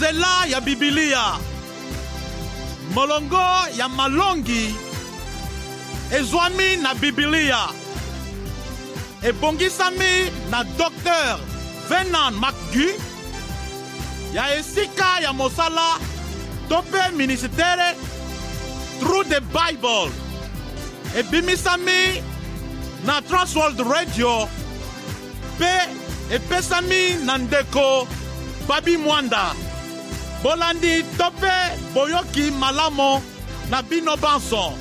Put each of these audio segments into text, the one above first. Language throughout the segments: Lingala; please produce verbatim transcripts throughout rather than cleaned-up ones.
nzela ya Bibilia. Molongo ya malongi ezwami na Bibilia. Ebongisami na Docteur Venant McGee ya esika ya mosala tope ministere Through the Bible. Ebimisami na Transworld Radio pe epesami na ndeko Babi Mwanda. Bolandi tope boyoki malamo na bino banson.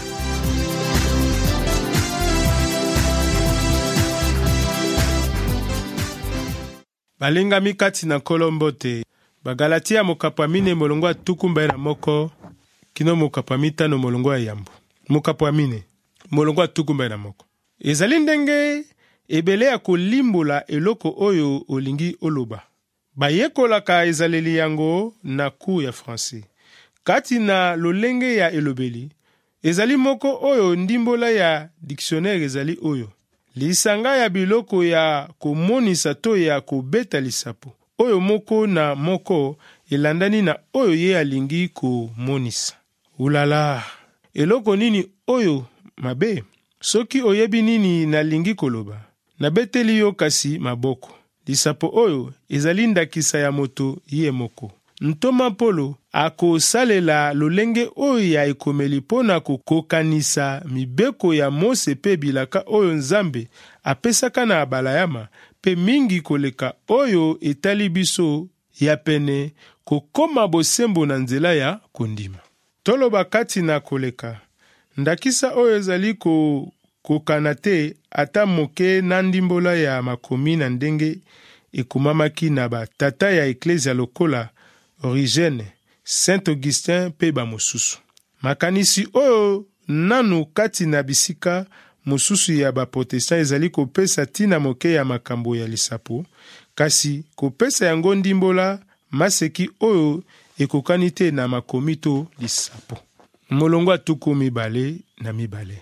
Balingami kati na kolombote. Bagalatia mokapwa mine molongo ya tukumba na moko. Kino mokapwa mitano molongo ya yambo. Mokapwa mine molongo ya tukumba na moko. Ezali ndenge ebele ya kolimbola eloko oyo olingi oloba. Bayekolaka ezaleli yango na ku ya français. Kati na lolenge ya elobeli, ezali moko oyo ndimbola ya dictionnaire ezali oyo. Lisanga ya biloko ya komonisa to ya kobeta lisapo. Oyo moko na moko elandani na oyo ye alingi komonisa. Ulala, eloko nini oyo mabe? Soki oyebi nini nalingi koloba. Nabeteli yo kasi maboko. Lisapo oyo ezali ndakisa ya moto ye moko. Ntoma Polo ako salela lolenge oyo ya ekomeli pona kokokanisa mibeko ya Mose pe bilaka oyo Nzambe apesaka na abalayama pe mingi koleka oyo etali biso ya pene kokoma bosembo na nzela ya kondima. Toloba kati na koleka. Ndakisa oyo ezali ko kokana te ata moke na ndimbola ya makomi na ndenge ekumamaki na ba tata ya eklezia lokola Origene, Saint Augustin pe ba mosusu. Makanisi oyo nanu kati na bisika mosusu ya ba protestant ezali kopesa tina moke ya makambo ya lisapo, kasi kopesa yango ndimbola maseki oyo ekokani te na makomi to lisapo. Molongo atuku mibale na mibale.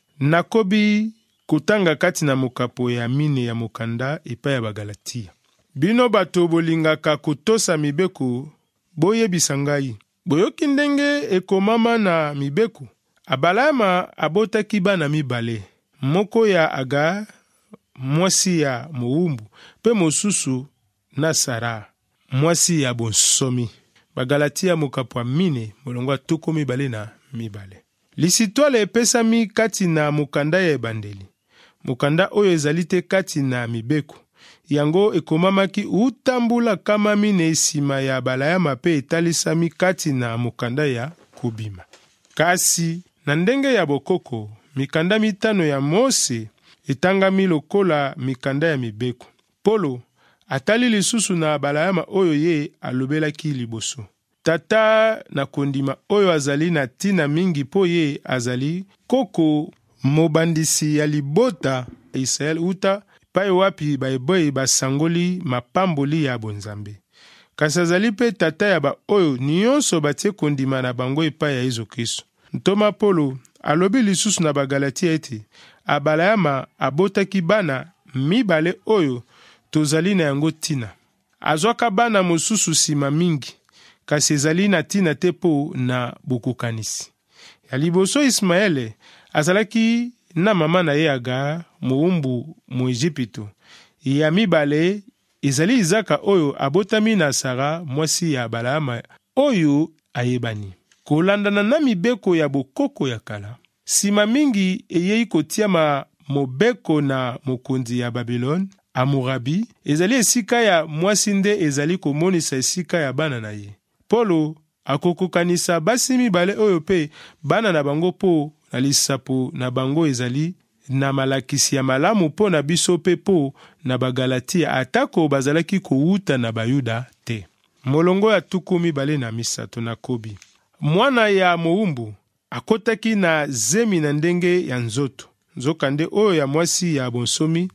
Nakobi kutanga kati na mokapo ya mine ya mokanda epa ya Bagalatia. Bino bato bolingaka kutosa mibeko boyebisa ngai. Boyoki ndenge ekomama na mibeko. Abalama abotaki bana mibale. Moko ya Aga, mwasi ya Moumbu, pe mosusu na Sara, mwasi ya bonsomi. Bagalatia mokapo mine molongo tuko mibale na mibale. Lisitwale epesami kati na mukanda ya ebandeli. Mukanda oyo ezalite kati na mibeko. Yango ekomamaki utambula kama mine esima ya balayama pe etalisami kati na mukanda ya kubima. Kasi na ndenge ya bokoko, mikanda mitano ya Mose etangami lokola mikanda ya mibeko. Polo atali lisusu na balayama oyo ye alobelaki liboso. Tata na kondima oyo azali na tina mingi po ye azali koko mobandisi ya libota Israel uta pai wapi baeboyi basangoli mapamboli ya bonzambe. Kasi azali pe tata ya ba oyo nyonso batie kondima na bango epai ya Yesu Kristo. Ntoma Polo alobi lisusu na Bagalatia ete abalayama abotaki bana mibale oyo tozali na yango tina. Azwaka bana mosusu sima mingi, kasi ezali na tina te po na bokokanisi. Ya liboso Ismaele azalaki na mama na ye Aga, Moumbu mu Ejipito. Ya mibale ezali Izaka oyo abotami na Sara, mwasi ya Abalama oyo ayebani. Kolandana na mibeko ya bokoko ya kala. Sima mingi eyei kotiama mobeko na mokonzi ya Babylon, Amurabi, ezali esika ya mwasi nde ezali komonisa esika ya bana na ye. Polo akokokanisa basi mibale oyo pe bana na bango po na lisapo na bango ezali na malakisi ya malamu po na biso pe po na Bagalatia atako bazalaki kouta na Bayuda te. Molongo ya tuku mibale na misato na kobi. Mwana ya Moumbu akotaki na zemi na ndenge ya nzoto. Nzokande oyo ya mwasi ya bonsomi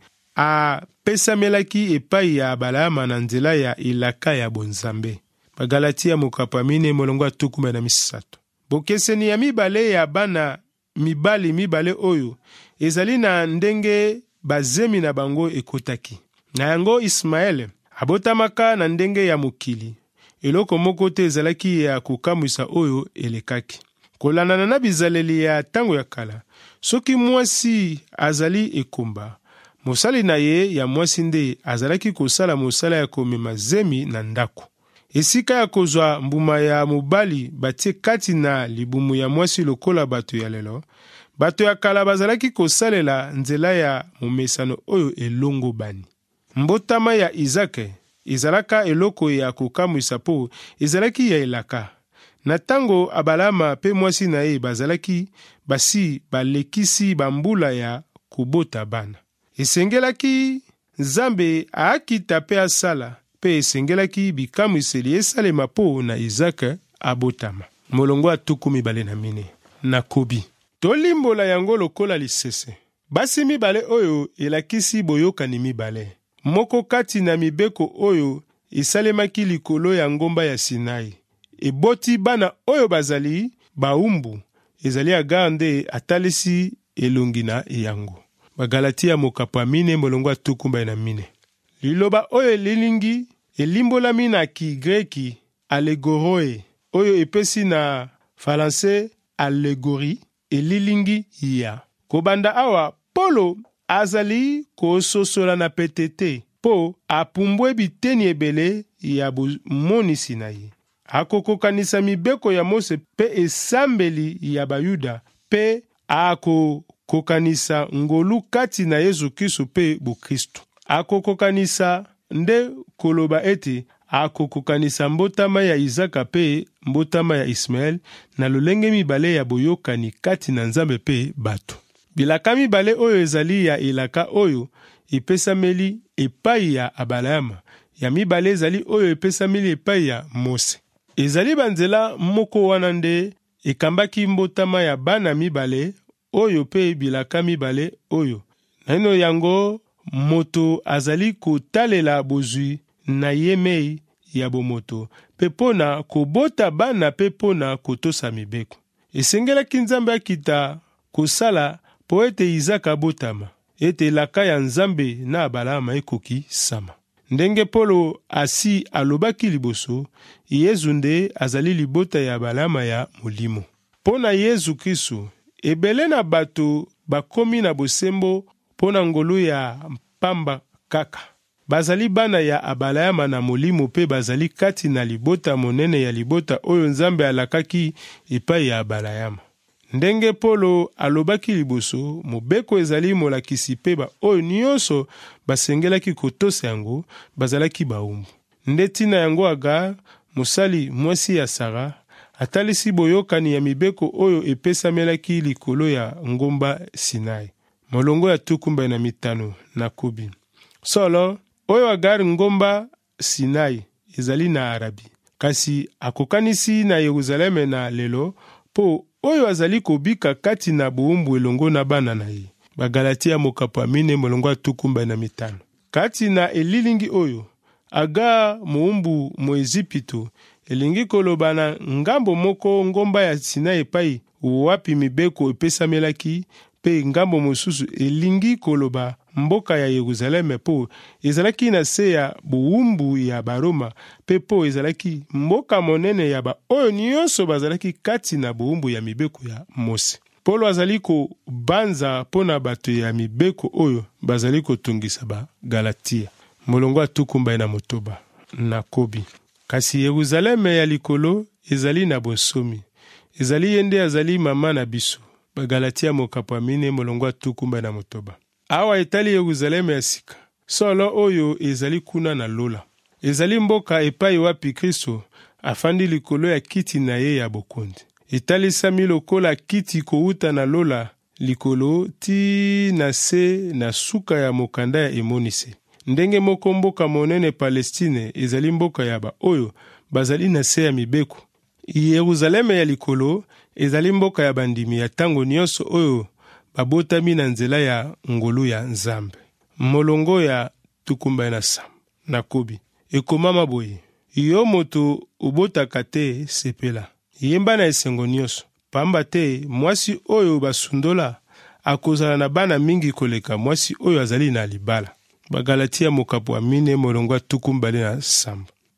a pesamelaki epai ya Balayama na nzela ya ilaka ya bonzambe. Bagalatia mokapa mine molongo ya tuku na misato. Bokeseni ya mibale ya bana mibali mibale oyo ezali na ndenge bazemi na bango ekotaki. Na yango Ismaele abotamaka na ndenge ya mokili. eloko moko te ezalaki ya kokamwisa oyo elekaki. Kolandana na bizaleli ya tango ya kala, soki mwasi azali ekomba, mosali na ye ya mwasi nde azalaki kosala mosala ya komema zemi na ndako. Esika ya kozwa mbuma ya mobali batie kati na libumu ya mwasi lokola bato ya lelo, bato ya kala bazalaki kosalela nzela ya momesano oyo elongo bani. Mbotama ya Izake ezalaka eloko ya kokamwisa po ezalaki ya elaka. Na tango Abalama pe mwasi na ye bazalaki basi balekisi bambula ya kubota bana. Esengelaki Nzambe aakita pe asala pe esengelaki bikamwiseli esalema po na Izake abotama. Molongo atuku mibale na mine. Nakobi. Tolimbola yango lokola lisese. Basi mibale oyo elakisi boyokani mibale. Moko kati na mibeko oyo esalemaki likolo ya ngomba ya Sinai. Eboti bana oyo bazali baumbu ezali Agar nde atalisi elongi na yango. Bagalatia mokapo mine molongo atukumba na mine. Liloba oyo lilingi elimbolami na Kigreki allegoroi oyo epesi na Français allégorie elilingi ya. Kobanda awa Polo azali kososola na petete po apumbwe biteni ebele ya monisi na ye. Akokokanisa mibeko ya Mose pe esambeli ya Bayuda pe akokokanisa ngolu kati na Yesu Kristo pe Bukristo. Akokokanisa nde koloba ete akokokanisa mbotama ya Izaka pe mbotama ya Ismael na lolenge mibale ya boyokani kati na Nzambe pe bato. Bilaka mibale oyo ezali ya elaka oyo epesameli epai ya Abalama, ya mibale ezali oyo epesameli epai ya Mose. Ezali banzela moko wana nde ekambaki mbotama ya bana mibale oyo pe bilaka mibale oyo. Naino yango moto azali kotalela bozwi na yemei ya bomoto pe pona kobota bana pe pona kotosa mibeko. Esengelaki Nzambe akita kosala po ete Izaka botama, ete laka ya Nzambe na Abalama ekoki sama. Ndenge Polo asi alobaki liboso, Yezu nde azali libota ya Abalama ya molimo. Pona Yezu Kristo, ebele na bato bakomi na bosembo pona ngolu ya pamba kaka. Bazali bana ya Abalama na molimo pe bazali kati na libota monene ya libota oyo Nzambe alakaki epai ya Abalama. Ndenge Polo alobaki liboso, mobeko ezali molakisi pe ba oyo nyonso basengelaki kotosa yango bazalaki baumbu. Ndetina yango Agar, mosali mwasi ya Sara, atalisi boyokani ya mibeko oyo epesamelaki likolo ya ngomba Sinai. Molongo ya tukumba na mitano na Kobi. Solo, oyo Agar ngomba Sinai ezali na Arabi. Kasi akokanisi na Yerusaleme na lelo po oyo azali kobika kati na buumbu elongo na bana na ye. Bagalatia mokapo mine molongo tukumba na mitano. Kati na elilingi oyo, Agar muumbu mo Ezipito elingi koloba na ngambo moko ngomba ya Sinai epai wapi mibeko epesamelaki pe ngambo mosusu elingi koloba mboka ya Yerusaleme po ezalaki na se ya buumbu ya Baroma pe po ezalaki mboka monene ya ba oyo nyonso bazalaki kati na buumbu ya mibeko ya Mose. Polo azali ko banza pona bato ya mibeko oyo bazali kotungisa ba Galatia. Molongo atukumba na motoba na Kobi. Kasi Yerusaleme ya likolo ezali na bonsomi. Ezali yende azali mama na biso. Ba Galatia mokapo mine molongo atukumba na motoba. Awa etali Yerusaleme ya sika. Solo oyo ezali kuna na lola. Ezali mboka epai wapi Kristo afandi likolo ya kiti na ye ya bokonzi. Etali sami lokola kiti kouta na lola likolo ti na se na suka ya mokanda ya emonise. Ndenge moko mboka monene Palestine ezali mboka ya ba oyo bazali na se ya mibeko. Yerusaleme ya likolo ezali mboka ya bandimi ya tango nyonso oyo babotami na nzela ya ngolu ya Nzambe. Molongo ya tukumba na sam na Kobi. Ekomama boye, yo moto ubotaka te sepela. Yemba na esengo nyonso. Pamba te mwasi oyo basundola akozala na bana mingi koleka mwasi oyo azali na libala. Bagalatia mokapo mine molongo tukumba na sam.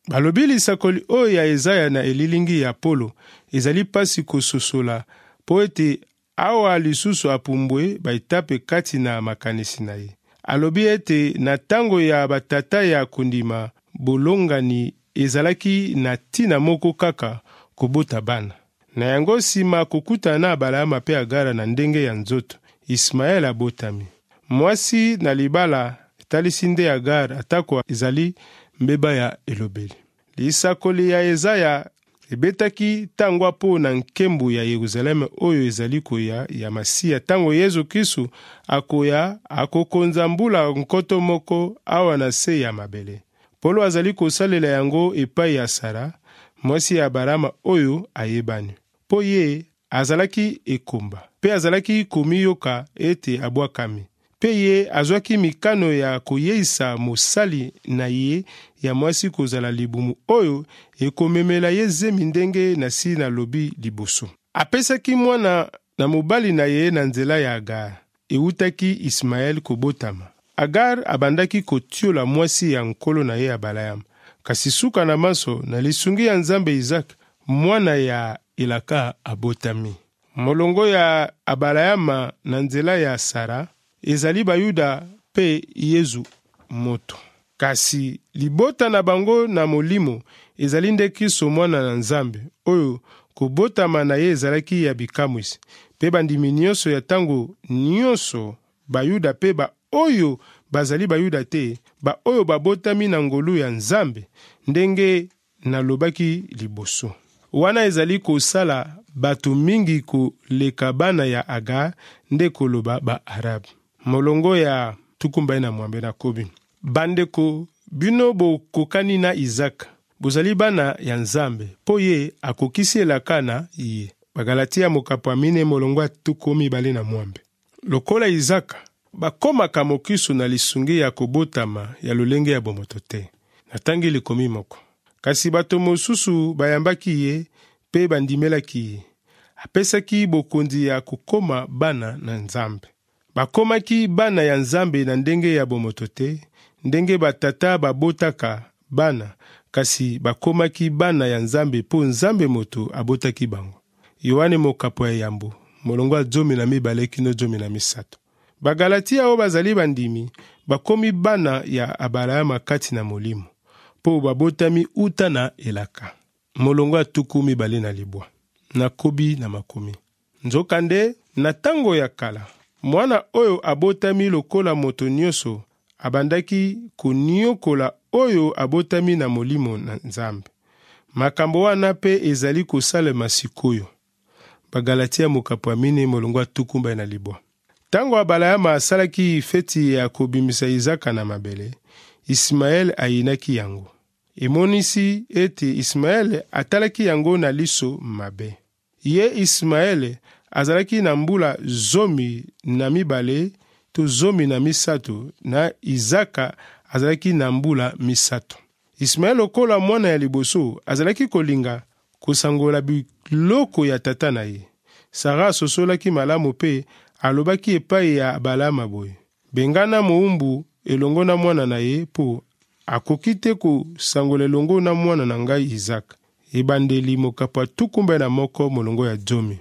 Balobi lisakoli oyo ya Ezaya na elilingi ya Apolo ezali pasi kososola po ete awa lisusu apumbwe baitape kati na makanisi na ye. Alobi ete na tango ya batata ya kondima bolongani ezalaki na tina moko kaka kobota bana. Na yango nsima kokuta na Abalama pe Agara na ndenge ya nzoto, Ismaele abotami. Mwasi na libala etalisi nde Agara atako ezali mbeba ya elobeli. Lisakoli ya Ezaya ebetaki tango apo na nkembu ya Yerusaleme oyo ezali koya ya Masiya tango Yesu Kristu akoya akokonza mbula nkoto moko awa na se ya mabele. Polo azali kosalela yango epai ya Sara, mwasi ya Abalama oyo ayebani. Po ye azalaki ekomba, pe azalaki komiyoka ete abwakami. Pe ye azwaki mikano ya koyeisa mosali na ye ya mwasi kozala libumu oyo ekomemela ye zemi ndenge na si na lobi liboso. Apesaki mwana na mobali na ye na nzela ya Agar, eutaki Ismael kobotama. Agar abandaki kotiola mwasi ya nkolo na ye Abalayama. Kasi suka na maso na lisungi ya Nzambe Isaac, mwana ya Elaka abotami. Molongo ya Abalayama na nzela ya Sara ezali Bayuda pe Yezu moto. Kasi libota na bango na molimo ezali nde Kristo mwana na Nzambe oyo kobotama na ye ezalaki ya bikamwisi. Pe bandimi nyonso ya tango nyonso Bayuda pe ba oyo bazali Bayuda te, ba oyo babotami na ngolu ya Nzambe ndenge nalobaki liboso. Wana ezali kosala bato mingi koleka bana ya Agar nde koloba ba Arabi. Molongo ya tukumba na mwambe na kobi. Bandeko, bino bokokani na Isaac, bozali bana ya Nzambe, po ye akokisi elaka na ye. Bagalatia mokapo amine molongo ya tukomi bale na mwambe. Lokola Isaac, bakomaka mokisu na lisungi ya kobotama ya lolenge ya bomoto te. Natangi likomi moko. Kasi bato mosusu bayambaki ye, pe bandimelaki ye. Apesaki bokondi ya kokoma bana na Nzambe. Bakomaki bana ya Nzambe na ndenge ya bomoto te, ndenge batata babotaka bana, kasi bakomaki bana ya Nzambe po Nzambe moto abotaki bango. Yohane mokapo ya yambo, molongo ya zomi na mibale kino zomi na misato. Bagalatia o bazali bandimi, bakomi bana ya Abalayama kati na molimo, po babotami uta na elaka. Molongo ya tuku mibale na libwa, na kobi na makomi. Nzokande, na tango ya kala, mwana oyo abotami lokola moto nyonso, abandaki koniokola oyo abotami na molimo na Nzambe. Makambo wana pe ezali kosalema sikoyo. Bagalatia mokapo amine molongo ya tukumba na libwa. Tango Abalayama asalaki feti ya kobimisa Izaka na mabele, Ismael ayinaki yango. Emonisi ete Ismael atalaki yango na liso mabe. Ye Ismael azalaki na mbula zomi na mibale to zomi na misato, na Izaka azalaki na mbula misato. Ismael lokola mwana ya liboso azalaki kolinga kosangola biloko ya tata na ye. Sara asosolaki malamu pe alobaki epai ya Abalama boye: bengana moumbu elongo na mwana na ye po akoki te kosangola elongo na mwana na ngai Izaka. Ebandeli mokapo tukumba na moko molongo ya zomi.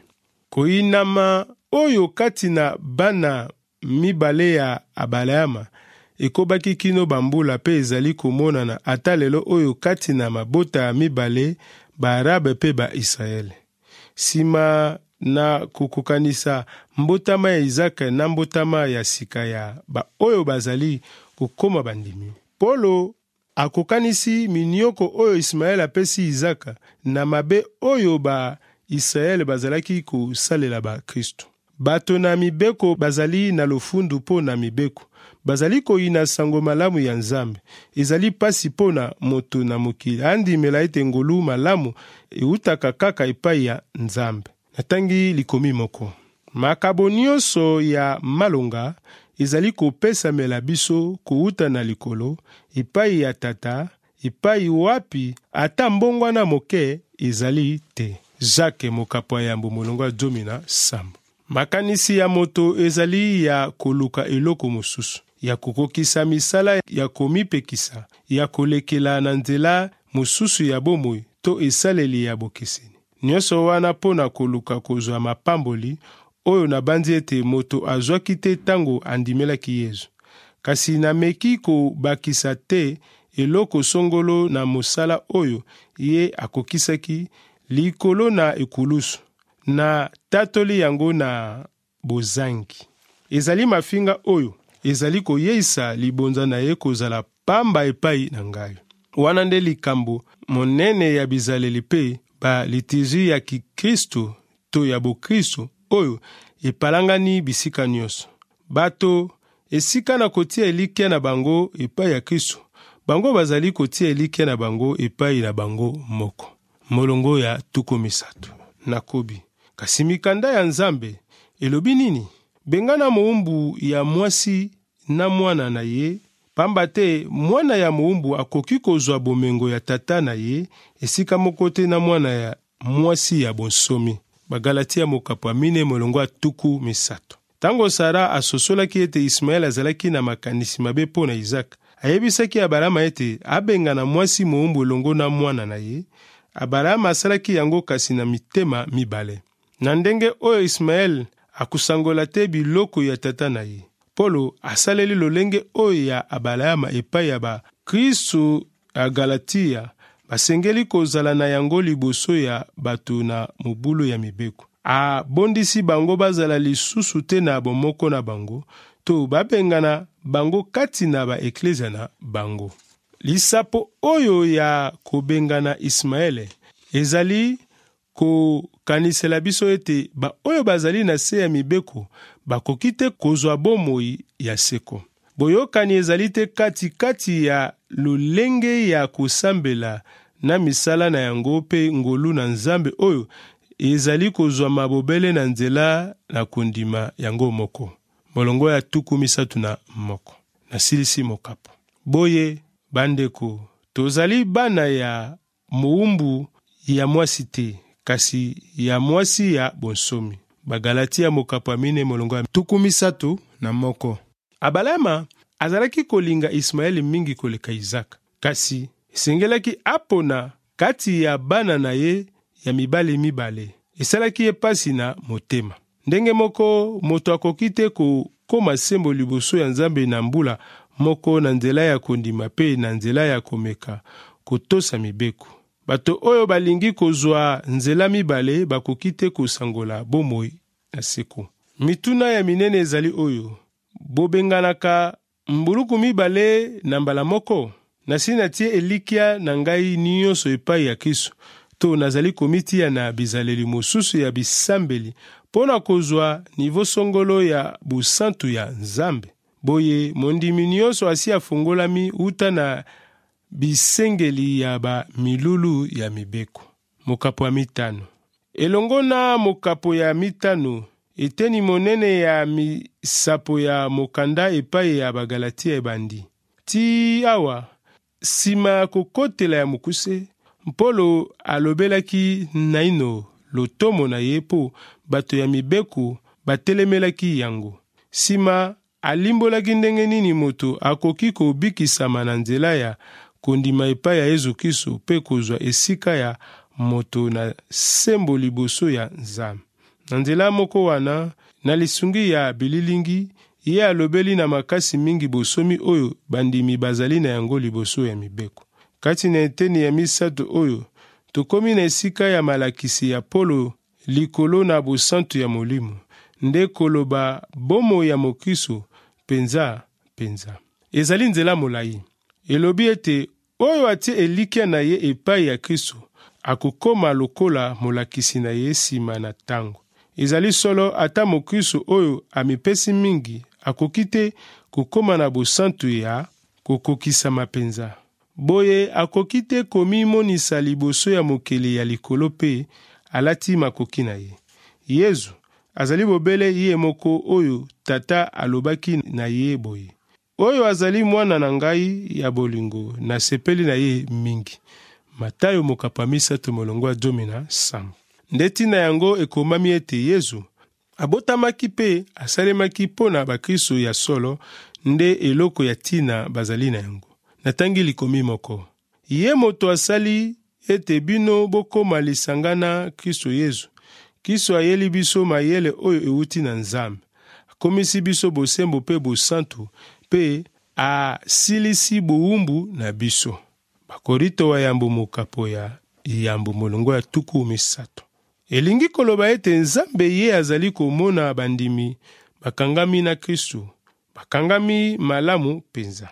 Koinama oyo kati na bana mibale ya Abalayama ekobaki kino bambula pe ezali komonana ata lelo oyo kati na mabota ya mibale ba Arabe pe ba Israele. Sima na kukukanisa mbotama ya Izaka na mbotama ya sika ya ba oyo bazali kukoma bandimi, Polo akokanisi minioko oyo Ismael apesi Izaka na mabe oyo ba Israel bazalaki kosalela ba Kristo. Bato na mibeko bazali na lofundu po na mibeko, bazali koyina sango malamu ya Nzambe. Ezali pasi po na moto na mokili andimela ete ngolu malamu eutaka kaka epai ya Nzambe. Natangi likomi moko. Makabo nyonso ya malonga ezali kopesa mela biso kouta na likolo epai ya tata, epai wapi ata mbongwana moke ezali te. Jacques mokapo ya yambo molongo ya zomi na sambo. Makanisi ya moto ezali ya koluka eloko mosusu, ya kokokisa misala ya komipekisa, ya kolekela na nzela mosusu ya bomoi to esaleli ya bokeseni. Nyonso wana mpo na koluka kozwa mapamboli oyo nabandi ete moto azwaki te tango andimelaki Yesu. Kasi nameki kobakisa te eloko songolo na mosala oyo ye akokisaki likolo na ekulusu, na tatoli yango na bozangi. Ezali mafinga oyo ezali koyeisa libonza na ye kozala pamba epai na ngai. Wana nde likambo monene ya bizaleli pe ba litiji ya kikristo to ya bokristo oyo epalangani bisika nyonso. Bato esika na kotia elikia na bango epai ya Kristo, bango bazali kotia elikia na bango epai na bango moko. Molongo ya tuku misato. Nakobi. Kasi mikanda ya Nzambe elobi nini? Bengana moumbu ya mwasi na mwana na ye, pamba te mwana ya moumbu akoki kozwa bomengo ya tata na ye, esika moko te na mwana ya mwasi ya bonsomi. Bagalatia mokapo mine molongo ya tuku misato. Tango Sara asosolaki ete Ismael azalaki na makanisi mabe po na Isaac, ayebisaki Abrahama ete abenga na mwasi moumbu longo na mwana na ye. Abrahama asalaki yango kasi na mitema mibale. Na ndenge oyo Ismael akusangola te biloko ya tata na ye, Polo asaleli lolenge oyo ya Abrahama epai ya ba Kristo ya Galatia basengeli kozala na yango liboso ya bato na mobulu ya mibeko. Abondisi bango bazala lisusu te na bomoko na bango, to babengana bango kati na ba eklezia na bango. Lisapo oyo ya kobengana Ismaele ezali kokanisela biso ete ba oyo bazali na se ya mibeko bakoki te kozwa bomoi ya seko. Boyokani ezali te kati kati ya lolenge ya kosambela na misala na yango pe ngolu na Nzambe oyo ezali kozwa mabobele na nzela na kondima yango moko. Molongo ya tuku misatu na moko. Na silisi mokapo. Boye bandeko, tozali bana ya moumbu ya mwasi te, kasi ya mwasi ya bonsomi. Bagalatia mokapo mine molongo ya tuku misatu na moko. Abrahama azalaki kolinga Ismaeli mingi koleka Isaac, kasi esengelaki apona kati ya bana na ye ya mibale mibale. Esalaki epasi na motema. Ndenge moko moto akoki te kokoma sembo liboso ya Nzambe na mbula moko na nzela ya kondima pe na nzela ya komeka kotosa mibeko. Bato oyo balingi kozwa nzela mibale bakoki te kosangola bomoi na seko. Mituna ya minene ezali oyo. Bobenganaka mbuluku mibale na mbala moko. Nasi natie elikia na ngai nyonso epai ya Kristo. To nazali komitia na bizaleli mosusu ya bisambeli pona kozwa nivo songolo ya busantu ya Nzambe. Boye mondimi nyonso asi afungolami uta na bisengeli ya ba milulu ya mibeko. Mokapo ya mitano. Elongo na mokapo ya mitano, eteni monene ya misapo ya mokanda epai ya Bagalatia ebandi. Ti awa, sima kokotela ya mukuse, Mpolo alobelaki naino lotomo na yepo bato ya mibeko batelemelaki yango. Sima alimbolaki ndenge nini moto akoki kobikisama na nzela ya kondima epai ya Yesu Kristo pe kozwa esika ya moto na sembo liboso ya Nzambe. Na nzela moko wana, na lisungi ya bililingi, ye alobeli na makasi mingi bosomi oyo bandimi bazali na yango liboso ya mibeko. Kati na eteni ya misato oyo, tokomi na esika ya malakisi ya Polo likolo na bosantu ya molimo, nde koloba bomo ya mokiso penza penza. Ezali nzela molai. Elobi ete oyo atie elikia na ye epai ya Kristo akokoma lokola molakisi na ye sima na tango. Ezali solo ata mokristo oyo amipesi mingi akoki te kokoma na bosantu ya kokokisa mapenza. Boye akoki te komimonisa liboso ya mokili ya likolo pe alati makoki na ye. Yesu azali bobele ye moko oyo tata alobaki na ye boye. Oyo azali mwana na ngai ya bolingo na sepeli na ye mingi. Matayo mokapa misato molongo ya zomi na sambo. Ndeti na yango ekomami ete Yesu abotamaki pe asalemaki pona bakristo ya solo nde eloko ya tina bazali na yango. Natangi likomi moko. ye moto asali ete bino bokoma lisanga na Kristo Yesu. Kristo ayeli biso mayele oyo euti na Nzambe. Akomisi biso bosembo pe bosantu pe asilisi buumbu na biso. Bakorito wa yambo mokapo ya yambo molongo ya tuku misato. Elingi koloba ete Nzambe ye azali komona bandimi bakangami na Kristo. Bakangami malamu penza.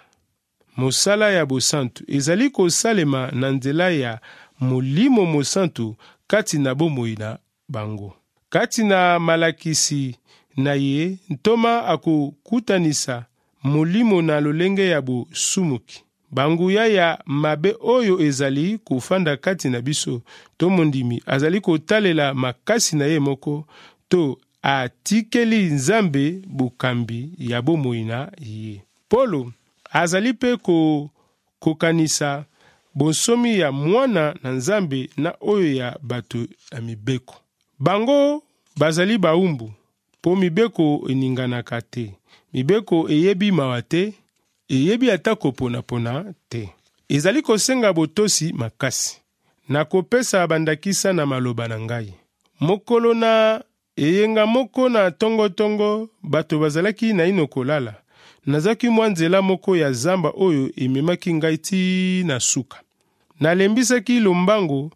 Mosala ya bosantu ezali kosalema na nzela ya molimo mosantu kati na bomoi na bango. Kati na malakisi na ye, ntoma akokutanisa molimo na lolenge ya bosumuki. Banguya ya mabe oyo ezali kufanda kati na biso, to mondimi azali kotalela makasi na ye moko, to atikeli Nzambe bukambi ya bomoi na ye. Polo azali pe ko kokanisa bonsomi ya mwana na Nzambe na oyo ya bato ya mibeko. Bango bazali baumbu, po mibeko eninganaka te. Mibeko eyebi mawa te, eyebi ata kopona-pona te. Ezali kosenga botosi makasi. Na kopesa bandakisa na maloba na ngai. Mokolo na eyenga moko na tongo-tongo, bato bazalaki na ino kolala. Nazaki mwa nzela moko ya zamba oyo ememaki ngai ti na suka. Nalembisaki lombango,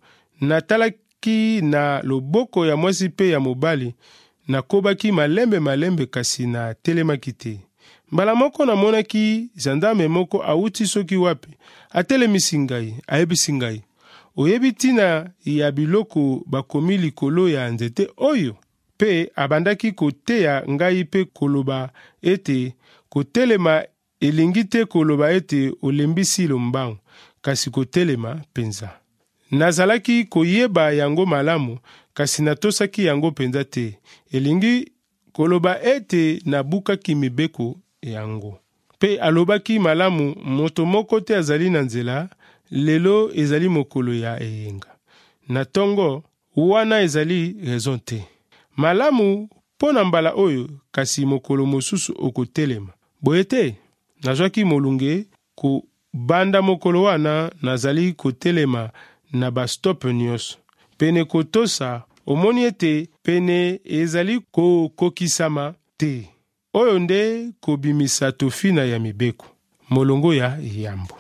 natalaki na loboko ya mwasi pe ya mobali, nakobaki malembe malembe kasi na telemaki te. Mbala moko namonaki zandame moko auti soki wapi, atelemisi ngai, ayebisi ngai. Oyebi tina ya biloko bakomi likolo ya nzete oyo, pe abandaki koteya ngai pe koloba ete kotelema elingi te koloba ete olembisi lombango, kasi kotelema penza. Nazalaki koyeba yango malamu, kasi natosaki yango penza te. Elingi koloba ete nabukaki mibeko yango. Pe alobaki malamu, moto moko te azali na nzela, lelo ezali mokolo ya eyenga. Na tongo, wana ezali raison te. Malamu pona mbala oyo, kasi mokolo mosusu okotelema. Boyete, nazwaki molunge ku banda mokolo wana nazali kotelema na bastop nyonso. Pene kotosa, omoni ete pene ezali kokokisama te. Oyo nde kobimisa tofina ya mibeko. Molongo ya yambo.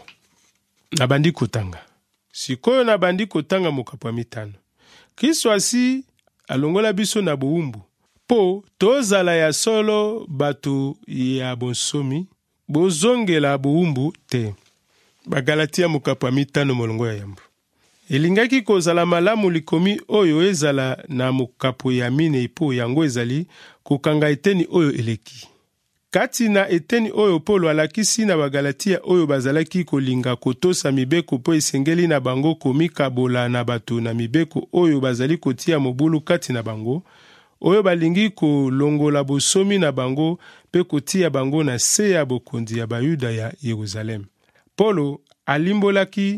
Nabandi kotanga. Sikoyo nabandi kotanga mokapo ya mitano. Kristo asi alongola biso na buumbu. Po tozala ya solo bato ya bonsomi, bozongela buumbu te. Bagalatia mokapo ya mitano molongo ya yambo. Elingaki kozala malamu likomi oyo ezala na mokapo ya mine po yango ezali kokanga eteni oyo eleki. Kati na eteni oyo Polo alakisi na bagalatia oyo bazalaki kolinga kotosa mibeko po esengeli na bango komikabola na bato na mibeko oyo bazali kotia mobulu kati na bango, oyo balingi kolongola bosomi na bango pe kotia bango na se ya bokonzi ya Bayuda ya Yerusalem. Polo alimbolaki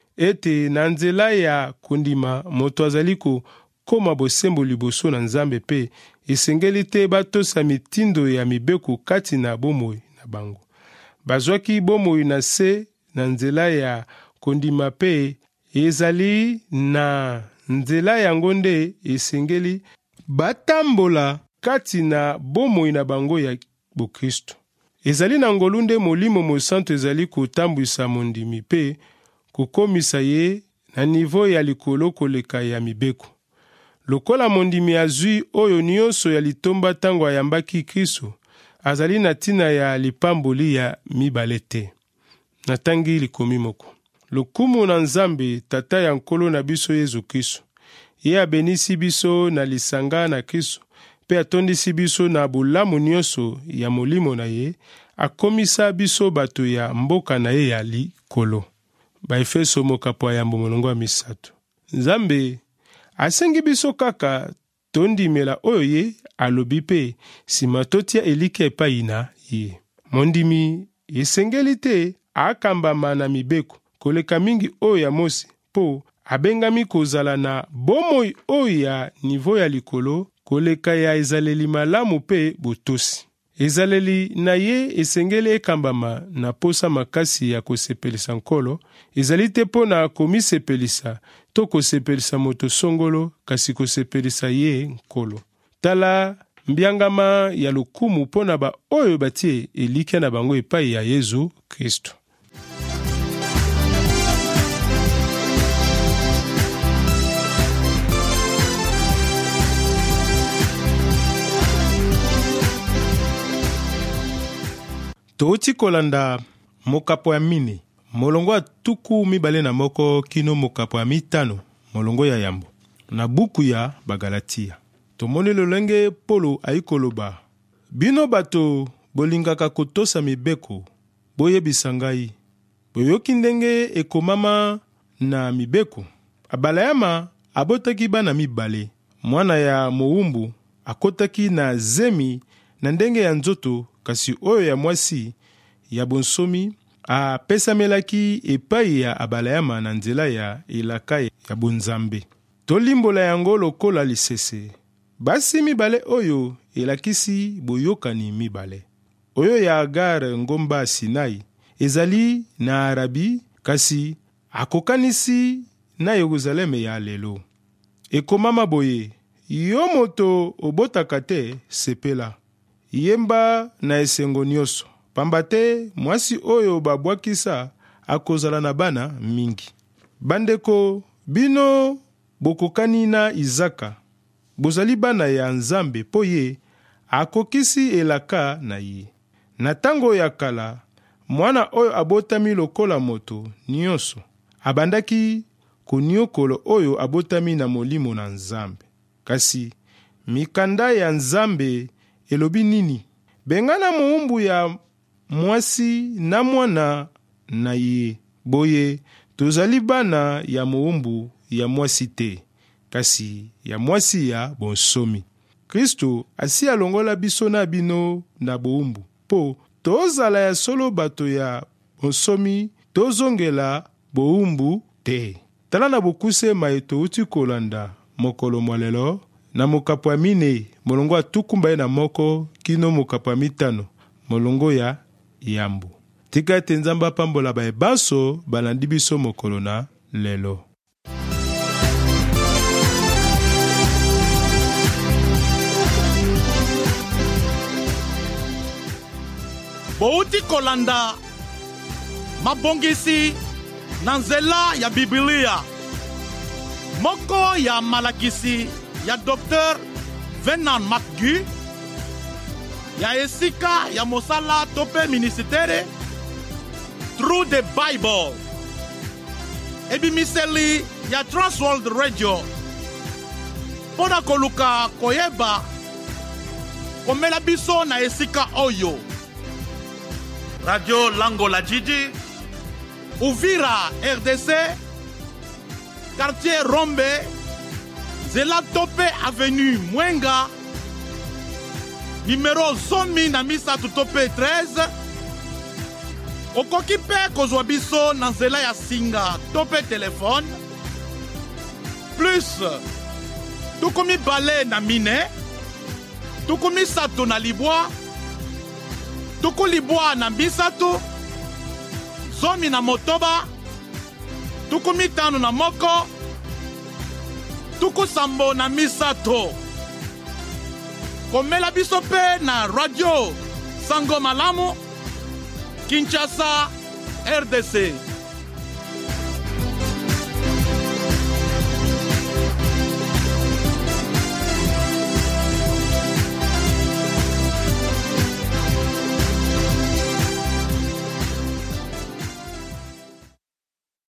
ete na nzela ya kondima moto azali kokoma bosembo liboso na Nzambe pe esengeli te batosa mitindo ya mibeko kati na bomoi na bango. Bazwaki bomoi na se na nzela ya kondima pe ezali na nzela yango nde esengeli batambola kati na bomoi na bango ya bokristo. Ezali na ngolu nde molimo mosantu ezali kotambwisa mondimi pe kokomisa ye na nivo ya likolo koleka ya mibeko. Lokola mondimi azwi oyo nyonso ya litomba tango ayambaki Kristo, azali na tina ya lipamboli ya mibale te. Natangi likomi moko. Lokumu na Nzambe tata ya nkolo na biso Yesu Kristo. Ye abenisi biso na lisanga na Kristo, pe atondisi biso na bolamu nyonso ya molimo na ye, akomisa biso bato ya mboka na ye ya likolo. Baefeso mokapo ya yambo molongo ya misato. Nzambe asengi biso kaka tondimela oyo ye alobi pe sima totia elike epai na ye. Mondimi esengeli te akambama na mibeko koleka mingi oyo ya Mose po abengami kozala na bomoi oyo ya nivo ya likolo koleka ya ezaleli malamu pe botosi. ezaleli na ye esengeli ekambama na posa makasi ya kosepelisa nkolo, ezali te mpo na komisepelisa to kosepelisa moto songolo, kasi kosepelisa ye nkolo. Tala mbiangama ya lokumu mpo na ba oyo batie elikya na bango epai ya Yesu Kristo. Touti kolanda mokapo ya mine, molongo ya tuku mibale na moko kino mokapo ya mitano, molongo ya yambo, na buku ya Bagalatia. Tomoni lolenge Polo aikoloba, bino bato bolingaka kotosa mibeko, boyebisa ngai. Boyoki ndenge ekomama na mibeko. Abalayama abotaki bana mibale, mwana ya mowumbu akotaki na zemi na ndenge ya nzoto, kasi oyo ya mwasi ya bonsomi apesamelaki epai ya Abalayama na nzela ya elaka ya bonzambe. Tolimbola yango lokola lisese. Basi mibale oyo elakisi boyokani mibale. Oyo ya Agar ngomba Sinai ezali na Arabi, kasi akokanisi na Yerusaleme ya lelo. Ekomama boye, yo moto obotaka te sepela. Yemba na esengo nyonso, pamba te mwasi oyo babwakisa akozala na bana mingi. Bandeko, bino bokokani na Izaka, bozali bana ya Nzambe po ye akokisi elaka na ye. Na tango ya kala, mwana oyo abotami lokola moto nyonso abandaki koniokolo oyo abotami na molimo na Nzambe. Kasi mikanda ya Nzambe elobi nini? Bengana mowumbu ya mwasi na mwana na ye. Boye tozali bana ya mowumbu ya mwasi te, kasi ya mwasi ya bonsomi. Kristo asi alongola biso na bino na bowumbu, po tozala ya solo bato ya bonsomi, tozongela bowumbu te. Tala na bokuse maeto uti kolanda mokolo mwalelo, na mokapo ya mine, molongo ya tukumba na moko, kino mokapo ya mitano, molongo ya yambu. Tika ete Nzambe apambola baebanso balandi biso mokolo na lelo. Bouti kolanda mabongisi na nzela ya Biblia. Moko ya malakisi ya Docteur Venant McGee, ya esika ya mosala tope ministere Through the Bible. Ebimiseli ya Transworld Radio. Pona koluka koyeba komela biso na esika oyo. Radio Lango la Jiji, Uvira R D C, Quartier Rombe, Zela Tope Avenue Mwenga, numéro Zomi na Misatu Tope treize, okoki pe kozwa biso na nzela ya singa tope telefone, plus tukomi bale na mine, tukomi sato na libwa, tuku libwa na bisatu, zomi na motoba, tuku mitano na moko, tuku sambo na misato. Komela biso pe na radio Sango Malamu, Kinshasa, R D C.